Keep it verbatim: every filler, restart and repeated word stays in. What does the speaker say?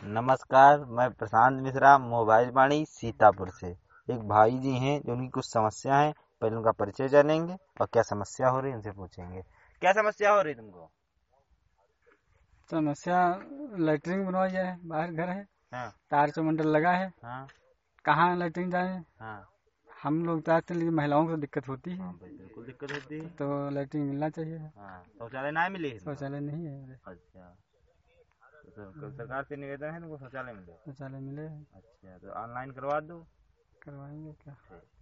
नमस्कार, मैं प्रशांत मिश्रा मोबाइल वाणी सीतापुर से। एक भाई जी हैं जो उनकी कुछ समस्या है। पहले उनका परिचय जानेंगे और क्या समस्या हो रही है उनसे पूछेंगे। क्या समस्या हो रही तुमको? समस्या लैट्रिन बनवाई है, बाहर घर है, हाँ तार चमंडल लगा है, हाँ कहाँ लैट्रिन जाए। हाँ हम लोग चाहते हैं, लेकिन महिलाओं को दिक्कत होती है। हाँ भाई, बिल्कुल दिक्कत होती है। तो लैट्रिन मिलना चाहिए। हाँ, शौचालय ना मिली है तुमको? शौचालय नहीं है। अच्छा, तो सर, सरकार से निवेदन है तुमको शौचालय मिले। शौचालय मिले। अच्छा, तो ऑनलाइन करवा दो। करवाएंगे क्या? ठीक।